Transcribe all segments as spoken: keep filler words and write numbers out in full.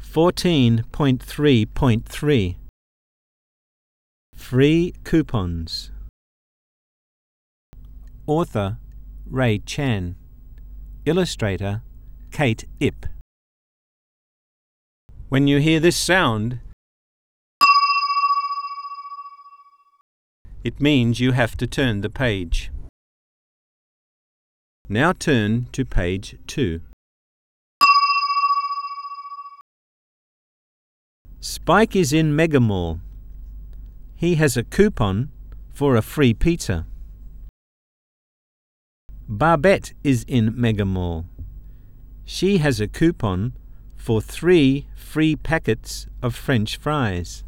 fourteen point three point three Free coupons. Author Ray Chan. Illustrator Kate Ip. When you hear this sound, it means you have to turn the page. Now turn to page two. Spike is in Megamall. He has a coupon for a free pizza. Barbette is in Megamall. She has a coupon for three free packets of French fries.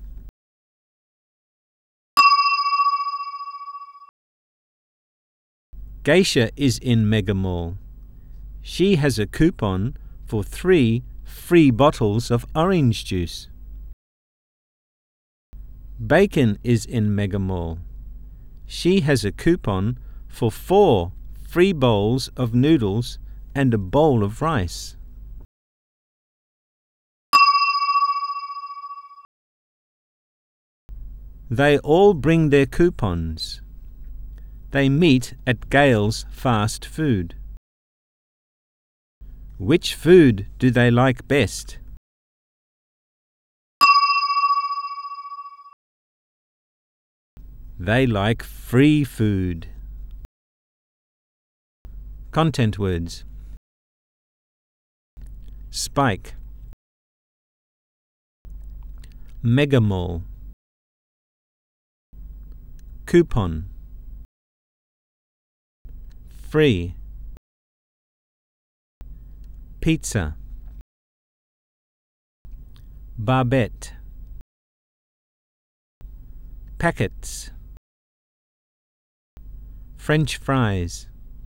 Geisha is in Megamall. She has a coupon for three free bottles of orange juice. Bacon is in Megamall. She has a coupon for four free bowls of noodles and a bowl of rice. They all bring their coupons. They meet at Gail's Fast Food. Which food do they like best? They like free food. Content words. Spike. Megamall. Coupon. Free. Pizza. Barbette. Packets. French fries.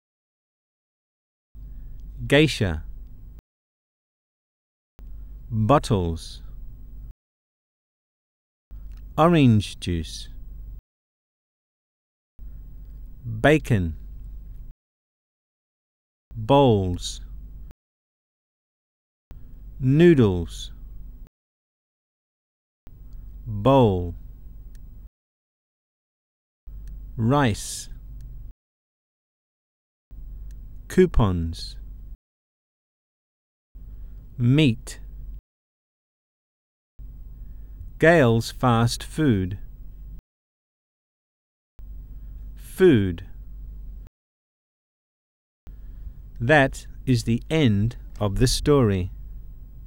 Geisha. Bottles. Orange juice. Bacon. Bowls. Noodles. Bowl. Rice. Coupons. Meat. Gail's Fast Food. Food. That is the end of the story.